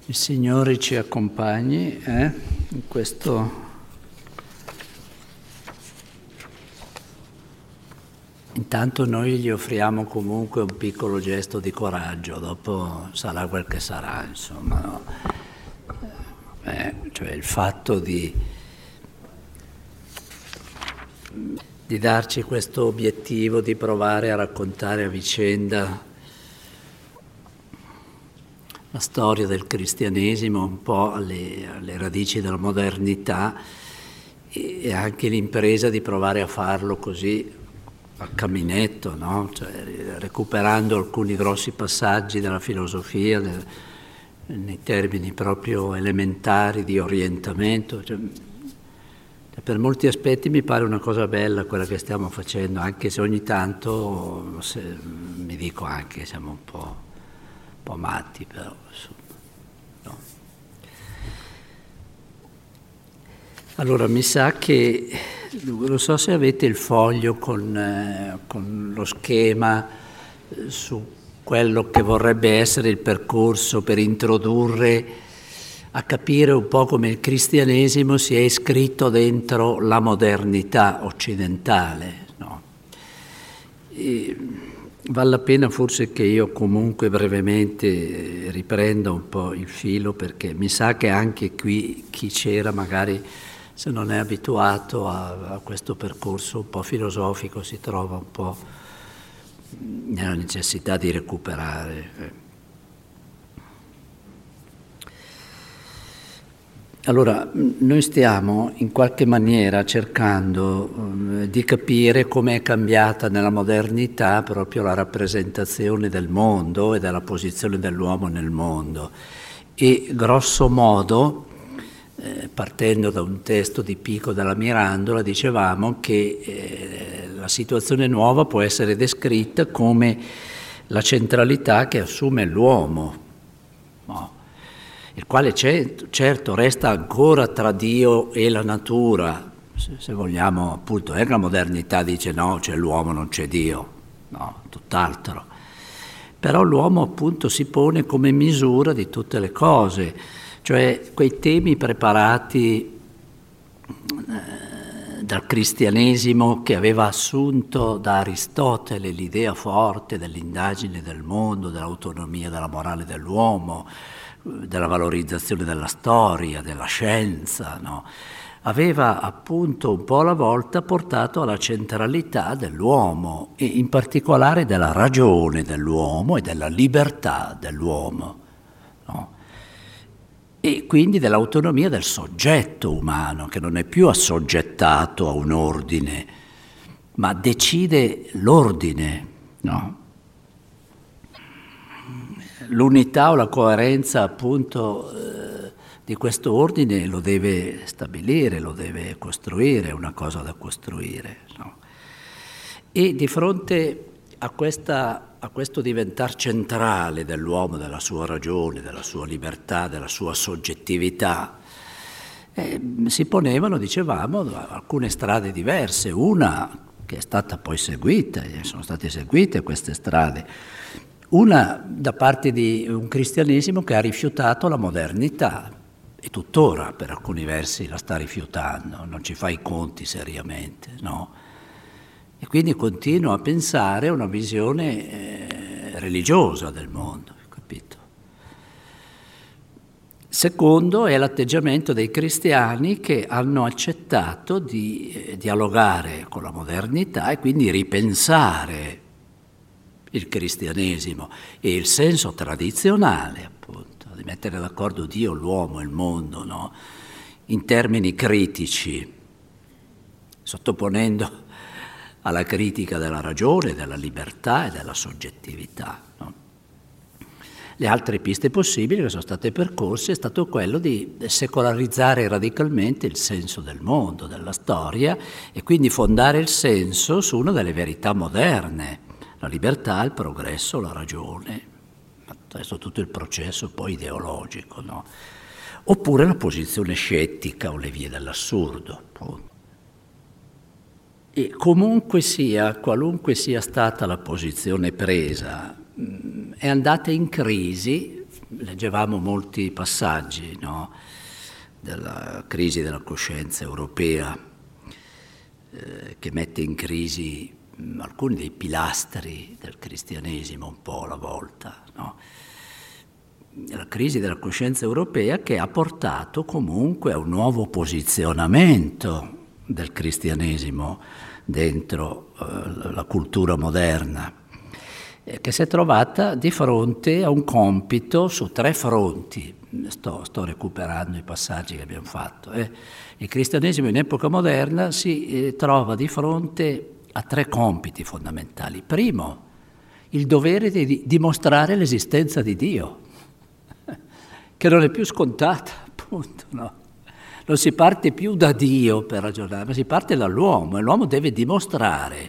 Il Signore ci accompagni in questo. Intanto noi gli offriamo comunque un piccolo gesto di coraggio, dopo sarà quel che sarà, insomma, no? Cioè il fatto di darci questo obiettivo di provare a raccontare a vicenda la storia del cristianesimo, un po' alle radici della modernità, e anche l'impresa di provare a farlo così a camminetto, no? Cioè, recuperando alcuni grossi passaggi della filosofia, nei termini proprio elementari di orientamento. Cioè, per molti aspetti mi pare una cosa bella quella che stiamo facendo, anche se ogni tanto mi dico anche che siamo un po' matti, però insomma, no. Allora mi sa che, non so se avete il foglio con lo schema su quello che vorrebbe essere il percorso per introdurre a capire un po' come il cristianesimo si è iscritto dentro la modernità occidentale, no? Vale la pena forse che io comunque brevemente riprenda un po' il filo, perché mi sa che anche qui chi c'era magari, se non è abituato a questo percorso un po' filosofico, si trova un po' nella necessità di recuperare. Allora, noi stiamo in qualche maniera cercando di capire come è cambiata nella modernità proprio la rappresentazione del mondo e della posizione dell'uomo nel mondo. E grosso modo, partendo da un testo di Pico della Mirandola, dicevamo che la situazione nuova può essere descritta come la centralità che assume l'uomo, no? Il quale certo resta ancora tra Dio e la natura, se vogliamo, appunto, la modernità dice no, c'è l'uomo, non c'è Dio, no, tutt'altro. Però l'uomo appunto si pone come misura di tutte le cose, cioè quei temi preparati dal cristianesimo, che aveva assunto da Aristotele l'idea forte dell'indagine del mondo, dell'autonomia della morale dell'uomo, della valorizzazione della storia, della scienza, no? Aveva appunto un po' alla volta portato alla centralità dell'uomo e in particolare della ragione dell'uomo e della libertà dell'uomo, no? E quindi dell'autonomia del soggetto umano, che non è più assoggettato a un ordine, ma decide l'ordine, no? L'unità o la coerenza appunto di questo ordine lo deve stabilire, lo deve costruire, è una cosa da costruire, no? E di fronte a questo diventar centrale dell'uomo, della sua ragione, della sua libertà, della sua soggettività, si ponevano, dicevamo, alcune strade diverse. Una che è stata poi seguita, sono state seguite queste strade. Una da parte di un cristianesimo che ha rifiutato la modernità e tuttora per alcuni versi la sta rifiutando, non ci fa i conti seriamente, no? E quindi continua a pensare a una visione religiosa del mondo, capito? Secondo è l'atteggiamento dei cristiani che hanno accettato di dialogare con la modernità e quindi ripensare il cristianesimo e il senso tradizionale, appunto, di mettere d'accordo Dio, l'uomo e il mondo, no? In termini critici, sottoponendo alla critica della ragione, della libertà e della soggettività, no? Le altre piste possibili che sono state percorse è stato quello di secolarizzare radicalmente il senso del mondo, della storia, e quindi fondare il senso su una delle verità moderne: la libertà, il progresso, la ragione, adesso tutto il processo poi ideologico, no? Oppure la posizione scettica o le vie dell'assurdo, appunto. E comunque sia, qualunque sia stata la posizione presa, è andata in crisi leggevamo molti passaggi, no, della crisi della coscienza europea, che mette in crisi alcuni dei pilastri del cristianesimo un po' alla volta, no? La crisi della coscienza europea che ha portato comunque a un nuovo posizionamento del cristianesimo dentro la cultura moderna, che si è trovata di fronte a un compito su 3 fronti. Sto recuperando i passaggi che abbiamo fatto. Il cristianesimo in epoca moderna si trova di fronte a 3 compiti fondamentali. Primo, il dovere di dimostrare l'esistenza di Dio, che non è più scontata, appunto, no? Non si parte più da Dio per ragionare, ma si parte dall'uomo, e l'uomo deve dimostrare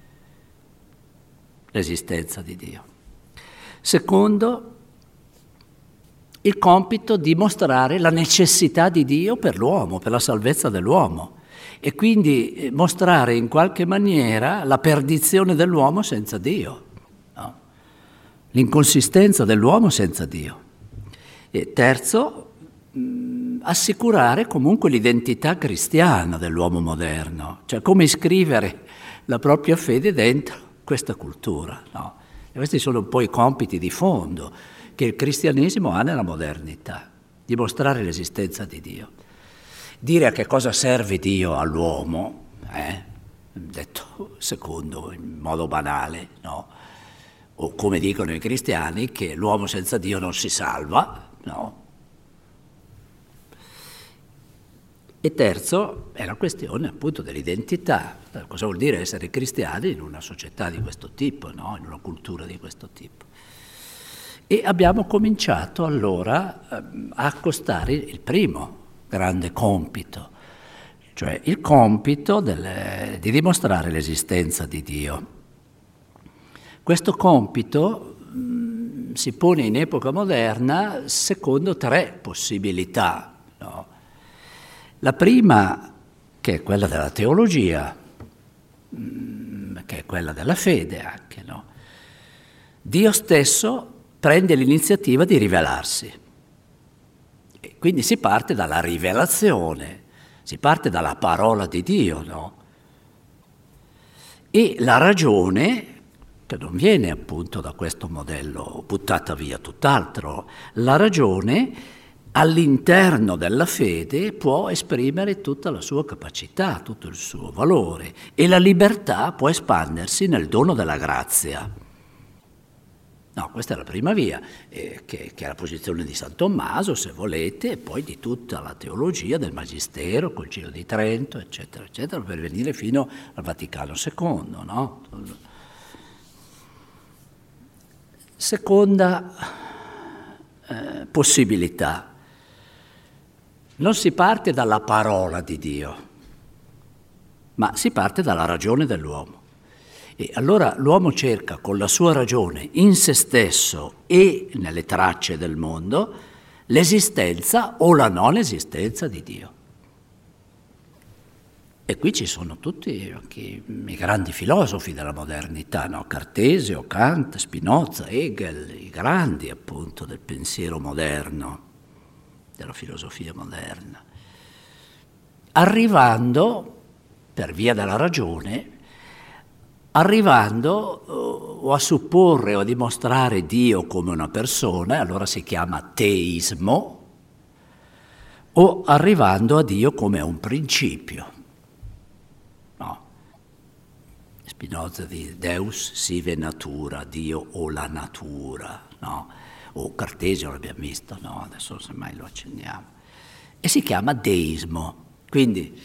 l'esistenza di Dio. Secondo, il compito di mostrare la necessità di Dio per l'uomo, per la salvezza dell'uomo, e quindi mostrare in qualche maniera la perdizione dell'uomo senza Dio, no? L'inconsistenza dell'uomo senza Dio. E terzo, assicurare comunque l'identità cristiana dell'uomo moderno, cioè come iscrivere la propria fede dentro questa cultura, no? E questi sono un po' i compiti di fondo che il cristianesimo ha nella modernità: dimostrare l'esistenza di Dio, dire a che cosa serve Dio all'uomo, detto secondo, in modo banale, no? O come dicono i cristiani, che l'uomo senza Dio non si salva, no? E terzo è la questione appunto dell'identità. Cosa vuol dire essere cristiani in una società di questo tipo, no? In una cultura di questo tipo. E abbiamo cominciato allora a accostare il primo grande compito, cioè il compito di dimostrare l'esistenza di Dio. Questo compito si pone in epoca moderna secondo 3 possibilità, no? La prima, che è quella della teologia, che è quella della fede anche, no? Dio stesso prende l'iniziativa di rivelarsi. E quindi si parte dalla rivelazione, si parte dalla parola di Dio, no? E la ragione, che non viene appunto da questo modello buttata via tutt'altro, la ragione all'interno della fede può esprimere tutta la sua capacità, tutto il suo valore, e la libertà può espandersi nel dono della grazia. No, questa è la prima via, che è la posizione di San Tommaso, se volete, e poi di tutta la teologia del Magistero, Concilio di Trento, eccetera, eccetera, per venire fino al Vaticano II, no? Seconda possibilità. Non si parte dalla parola di Dio, ma si parte dalla ragione dell'uomo. E allora l'uomo cerca con la sua ragione in se stesso e nelle tracce del mondo l'esistenza o la non esistenza di Dio. E qui ci sono tutti anche i grandi filosofi della modernità, no? Cartesio, Kant, Spinoza, Hegel, i grandi appunto del pensiero moderno, della filosofia moderna, arrivando, per via della ragione, arrivando o a supporre o a dimostrare Dio come una persona, allora si chiama teismo, o arrivando a Dio come a un principio. No. Spinoza di Deus sive natura, Dio o la natura, no? O Cartesio l'abbiamo visto, no? Adesso semmai lo accendiamo. E si chiama deismo. Quindi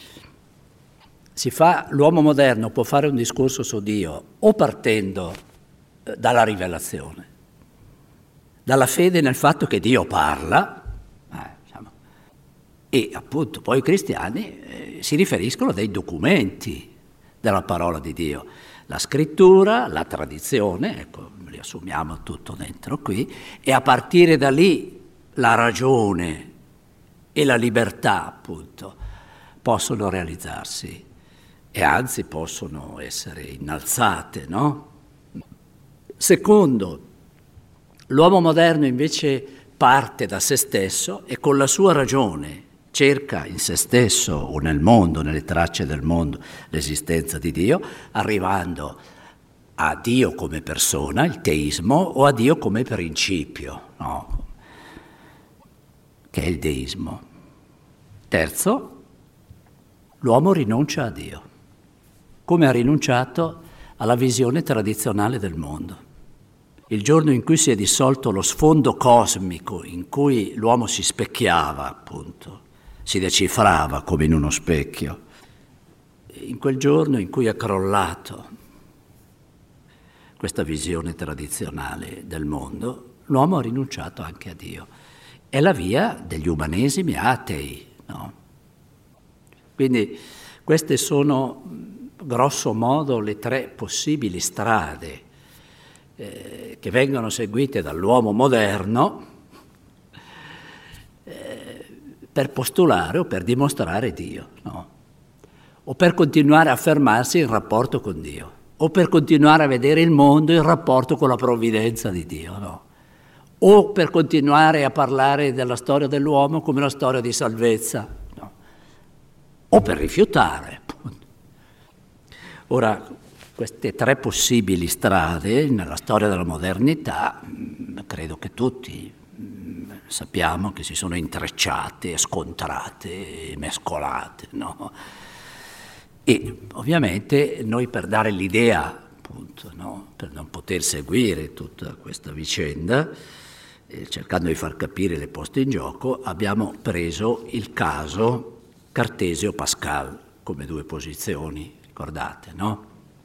l'uomo moderno può fare un discorso su Dio o partendo dalla rivelazione, dalla fede nel fatto che Dio parla, diciamo, e appunto poi i cristiani si riferiscono a dei documenti della parola di Dio, la scrittura, la tradizione, ecco, riassumiamo tutto dentro qui, e a partire da lì la ragione e la libertà appunto possono realizzarsi. E anzi possono essere innalzate, no? Secondo, l'uomo moderno invece parte da se stesso e con la sua ragione cerca in se stesso o nel mondo, nelle tracce del mondo, l'esistenza di Dio, arrivando a Dio come persona, il teismo, o a Dio come principio, no? Che è il deismo. Terzo, l'uomo rinuncia a Dio, come ha rinunciato alla visione tradizionale del mondo. Il giorno in cui si è dissolto lo sfondo cosmico in cui l'uomo si specchiava, appunto, si decifrava come in uno specchio, in quel giorno in cui è crollato questa visione tradizionale del mondo, l'uomo ha rinunciato anche a Dio. È la via degli umanesimi atei, no? Quindi queste sono, grosso modo, le tre possibili strade che vengono seguite dall'uomo moderno per postulare o per dimostrare Dio, no? O per continuare a affermarsi in rapporto con Dio, o per continuare a vedere il mondo in rapporto con la provvidenza di Dio, no? O per continuare a parlare della storia dell'uomo come una storia di salvezza, no? O per rifiutare, appunto. Ora, queste tre possibili strade nella storia della modernità, credo che tutti sappiamo che si sono intrecciate, scontrate, mescolate, no? E ovviamente noi, per dare l'idea, appunto, no? Per non poter seguire tutta questa vicenda, cercando di far capire le poste in gioco, abbiamo preso il caso Cartesio-Pascal come due posizioni, ricordate, no?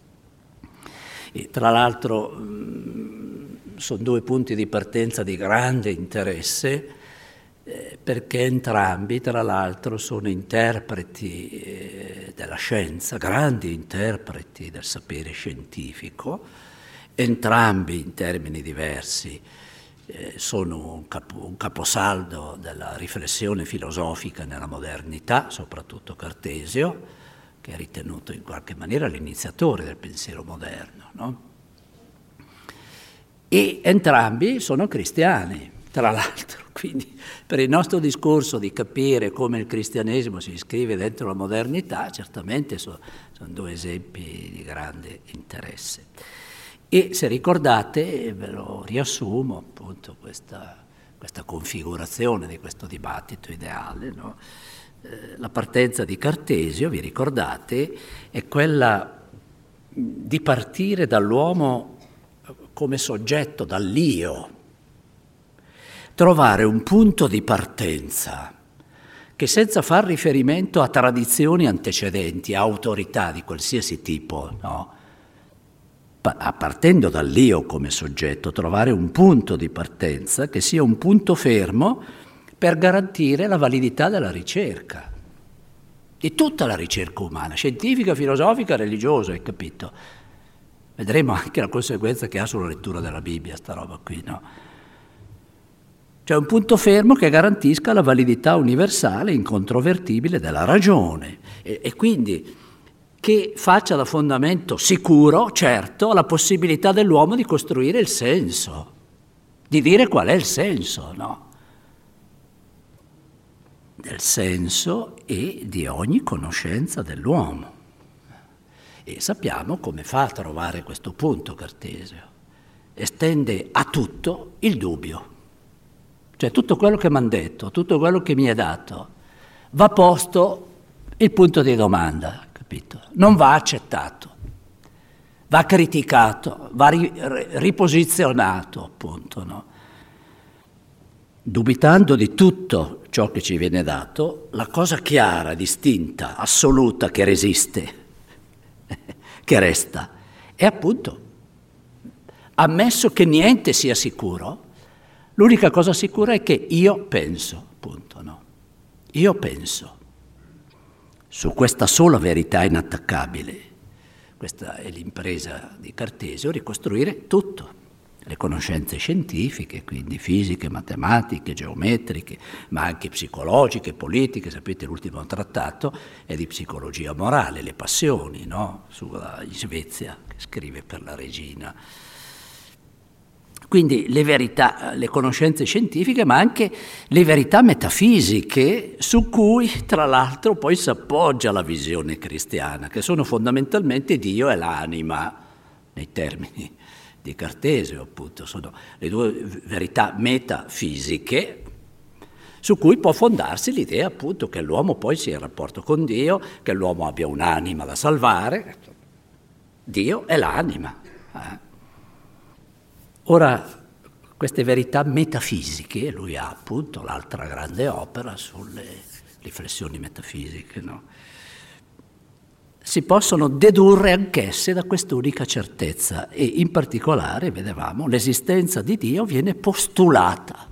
E tra l'altro sono due punti di partenza di grande interesse, perché entrambi, tra l'altro, sono interpreti della scienza, grandi interpreti del sapere scientifico, entrambi in termini diversi sono un caposaldo della riflessione filosofica nella modernità, soprattutto Cartesio, che è ritenuto in qualche maniera l'iniziatore del pensiero moderno, no? E entrambi sono cristiani, tra l'altro. Quindi per il nostro discorso di capire come il cristianesimo si iscrive dentro la modernità, certamente sono due esempi di grande interesse. E se ricordate, ve lo riassumo, appunto, questa configurazione di questo dibattito ideale, no? La partenza di Cartesio, vi ricordate, è quella di partire dall'uomo come soggetto, dall'io, trovare un punto di partenza che, senza far riferimento a tradizioni antecedenti, a autorità di qualsiasi tipo, no? Partendo dall'io come soggetto, trovare un punto di partenza che sia un punto fermo per garantire la validità della ricerca, di tutta la ricerca umana, scientifica, filosofica, religiosa, hai capito? Vedremo anche la conseguenza che ha sulla lettura della Bibbia, sta roba qui, no? Cioè un punto fermo che garantisca la validità universale, incontrovertibile della ragione e quindi che faccia da fondamento sicuro, certo, la possibilità dell'uomo di costruire il senso, di dire qual è il senso, no? Del senso e di ogni conoscenza dell'uomo. E sappiamo come fa a trovare questo punto Cartesio. Estende a tutto il dubbio. Cioè tutto quello che mi hanno detto, tutto quello che mi è dato, va posto il punto di domanda, capito? Non va accettato, va criticato, va riposizionato, appunto, no? Dubitando di tutto ciò che ci viene dato, la cosa chiara, distinta, assoluta che resiste, che resta, è appunto, ammesso che niente sia sicuro, l'unica cosa sicura è che io penso, appunto, no? Io penso. Su questa sola verità inattaccabile, questa è l'impresa di Cartesio, ricostruire tutto. Le conoscenze scientifiche, quindi fisiche, matematiche, geometriche, ma anche psicologiche, politiche. Sapete, l'ultimo trattato è di psicologia morale, le passioni, no? In Svezia, che scrive per la regina. Quindi le verità, le conoscenze scientifiche, ma anche le verità metafisiche su cui, tra l'altro, poi si appoggia la visione cristiana, che sono fondamentalmente Dio e l'anima, nei termini di Cartesio, appunto. Sono le due verità metafisiche su cui può fondarsi l'idea, appunto, che l'uomo poi sia in rapporto con Dio, che l'uomo abbia un'anima da salvare. Dio è l'anima. Ora, queste verità metafisiche, lui ha appunto l'altra grande opera sulle riflessioni metafisiche, no? Si possono dedurre anch'esse da quest'unica certezza e in particolare, vedevamo, l'esistenza di Dio viene postulata.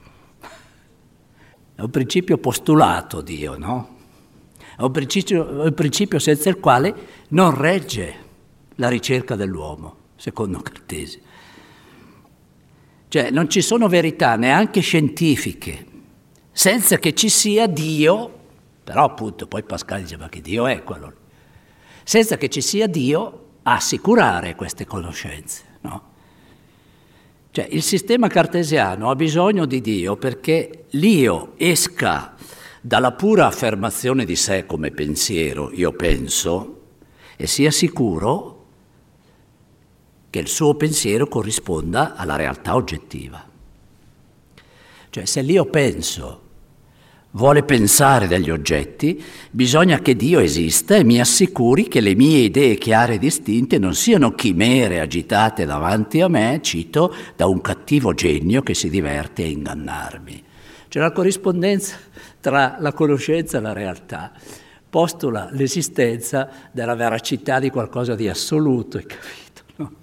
È un principio postulato Dio, no? È un principio senza il quale non regge la ricerca dell'uomo, secondo Cartesio. Cioè non ci sono verità neanche scientifiche senza che ci sia Dio, però appunto poi Pascal dice ma che Dio è quello lì? Senza che ci sia Dio a assicurare queste conoscenze, no? Cioè il sistema cartesiano ha bisogno di Dio perché l'io esca dalla pura affermazione di sé come pensiero, io penso, e sia sicuro che il suo pensiero corrisponda alla realtà oggettiva. Cioè se l'io penso vuole pensare degli oggetti, bisogna che Dio esista e mi assicuri che le mie idee chiare e distinte non siano chimere agitate davanti a me, cito, da un cattivo genio che si diverte a ingannarmi. Cioè la corrispondenza tra la conoscenza e la realtà postula l'esistenza della veracità di qualcosa di assoluto, hai capito, no?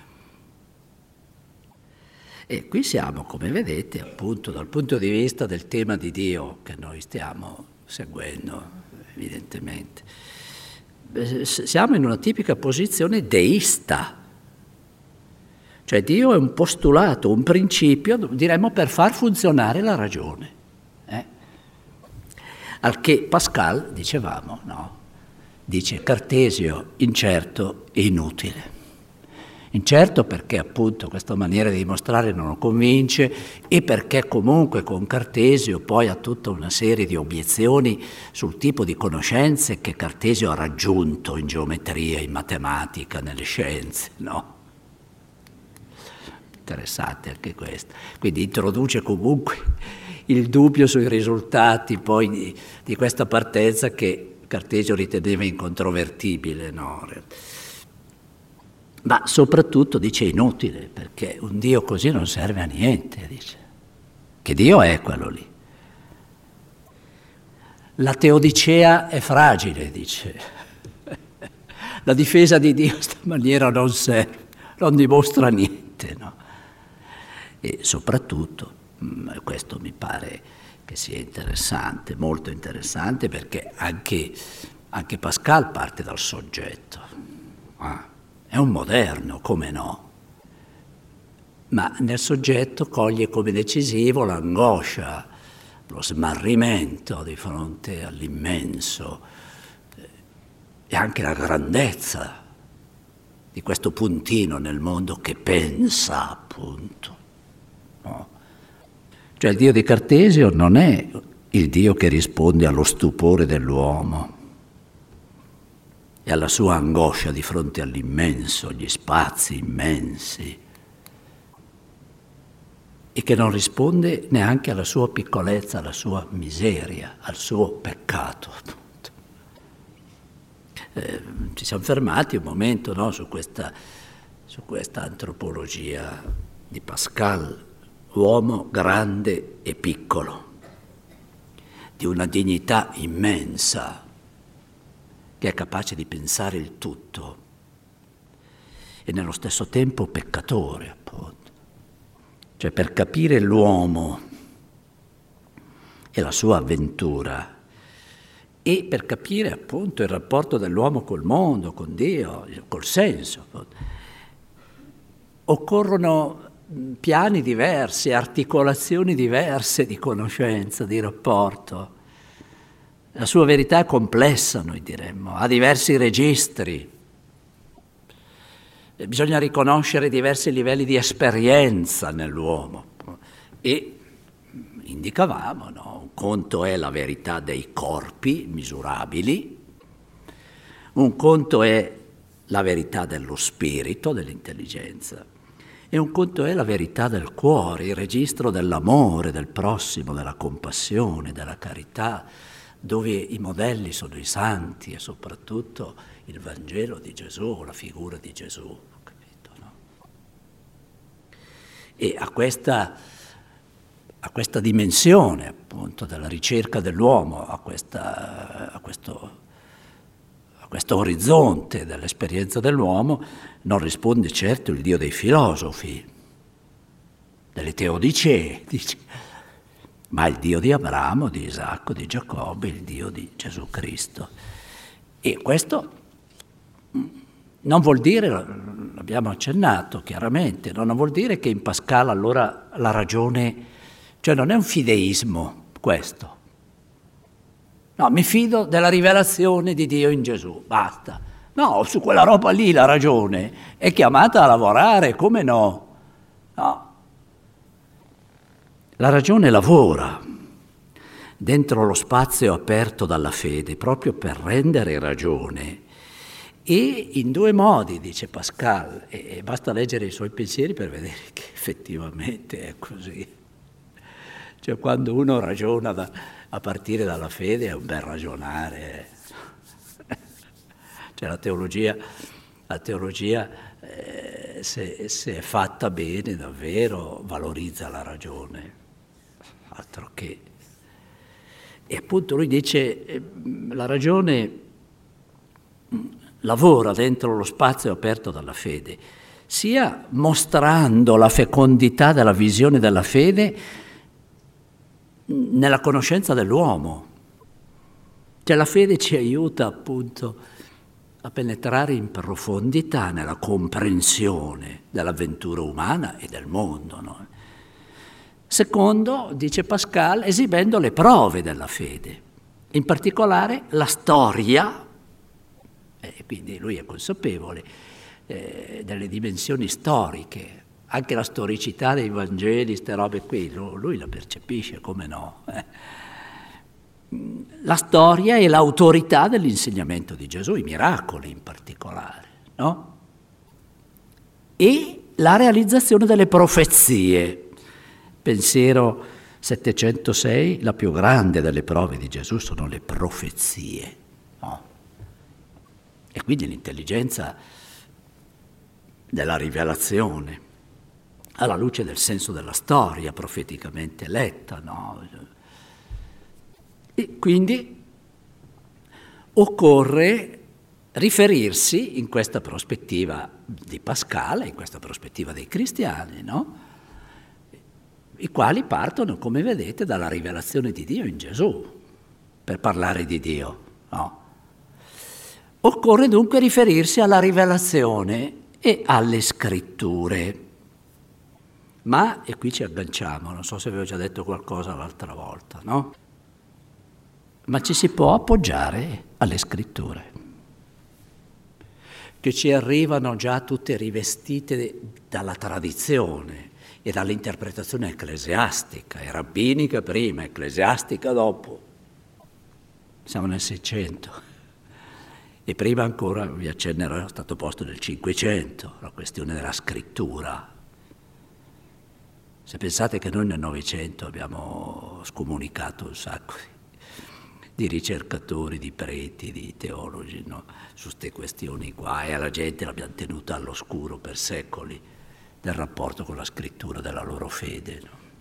E qui siamo, come vedete, appunto dal punto di vista del tema di Dio che noi stiamo seguendo, evidentemente. Siamo in una tipica posizione deista. Cioè Dio è un postulato, un principio, diremmo, per far funzionare la ragione. Al che Pascal, dicevamo, no? Dice Cartesio incerto e inutile. Incerto perché appunto questa maniera di dimostrare non lo convince e perché comunque con Cartesio poi ha tutta una serie di obiezioni sul tipo di conoscenze che Cartesio ha raggiunto in geometria, in matematica, nelle scienze, no? Interessante anche questo. Quindi introduce comunque il dubbio sui risultati poi di questa partenza che Cartesio riteneva incontrovertibile, no? Ma soprattutto dice inutile, perché un Dio così non serve a niente, dice. Che Dio è quello lì. La teodicea è fragile, dice. La difesa di Dio in questa maniera non serve, non dimostra niente, no? E soprattutto, questo mi pare che sia interessante, molto interessante, perché anche Pascal parte dal soggetto. È un moderno, come no? Ma nel soggetto coglie come decisivo l'angoscia, lo smarrimento di fronte all'immenso e anche la grandezza di questo puntino nel mondo che pensa, appunto. No? Cioè il Dio di Cartesio non è il Dio che risponde allo stupore dell'uomo e alla sua angoscia di fronte all'immenso, agli spazi immensi, e che non risponde neanche alla sua piccolezza, alla sua miseria, al suo peccato. Ci siamo fermati un momento, no, su questa antropologia di Pascal, uomo grande e piccolo, di una dignità immensa, che è capace di pensare il tutto e nello stesso tempo peccatore, appunto. Cioè per capire l'uomo e la sua avventura e per capire appunto il rapporto dell'uomo col mondo, con Dio, col senso, occorrono piani diversi, articolazioni diverse di conoscenza, di rapporto. La sua verità è complessa, noi diremmo, ha diversi registri. bisogna riconoscere diversi livelli di esperienza nell'uomo e indicavamo, no? Un conto è la verità dei corpi misurabili, un conto è la verità dello spirito, dell'intelligenza, e un conto è la verità del cuore, il registro dell'amore, del prossimo, della compassione, della carità, dove i modelli sono i santi e soprattutto il Vangelo di Gesù, la figura di Gesù, capito, no? E a questa dimensione, appunto, della ricerca dell'uomo, a questo orizzonte dell'esperienza dell'uomo, non risponde certo il Dio dei filosofi, delle teodicee, dice, ma il Dio di Abramo, di Isacco, di Giacobbe, il Dio di Gesù Cristo. E questo non vuol dire, l'abbiamo accennato chiaramente, non vuol dire che in Pascal allora la ragione, cioè non è un fideismo questo. No, mi fido della rivelazione di Dio in Gesù, basta. No, su quella roba lì la ragione è chiamata a lavorare, come no? No. La ragione lavora dentro lo spazio aperto dalla fede proprio per rendere ragione e in due modi, dice Pascal, e basta leggere i suoi pensieri per vedere che effettivamente è così. Cioè quando uno ragiona a partire dalla fede è un bel ragionare. Cioè la teologia se è fatta bene davvero valorizza la ragione, altro che. E appunto lui dice la ragione lavora dentro lo spazio aperto dalla fede, sia mostrando la fecondità della visione della fede nella conoscenza dell'uomo. Cioè la fede ci aiuta appunto a penetrare in profondità nella comprensione dell'avventura umana e del mondo, no? Secondo, dice Pascal, esibendo le prove della fede, in particolare la storia, e quindi lui è consapevole delle dimensioni storiche, anche la storicità dei Vangeli, ste robe qui, lui la percepisce, come no? La storia e l'autorità dell'insegnamento di Gesù, i miracoli in particolare, no? E la realizzazione delle profezie. Pensiero 706, la più grande delle prove di Gesù sono le profezie, no? E quindi l'intelligenza della rivelazione, alla luce del senso della storia profeticamente letta, no? E quindi occorre riferirsi in questa prospettiva di Pascal, in questa prospettiva dei cristiani, no? I quali partono, come vedete, dalla rivelazione di Dio in Gesù, per parlare di Dio, no? Occorre dunque riferirsi alla rivelazione e alle scritture. Ma, e qui ci agganciamo, non so se avevo già detto qualcosa l'altra volta, no? Ma ci si può appoggiare alle scritture, che ci arrivano già tutte rivestite dalla tradizione e dall'interpretazione ecclesiastica, e rabbinica prima, ecclesiastica dopo. Siamo nel 600. E prima ancora, vi accennerò, è stato posto nel 500, la questione della scrittura. Se pensate che noi nel Novecento abbiamo scomunicato un sacco di ricercatori, di preti, di teologi, no? Su queste questioni qua, e alla gente l'abbiamo tenuta all'oscuro per secoli del rapporto con la scrittura della loro fede, no?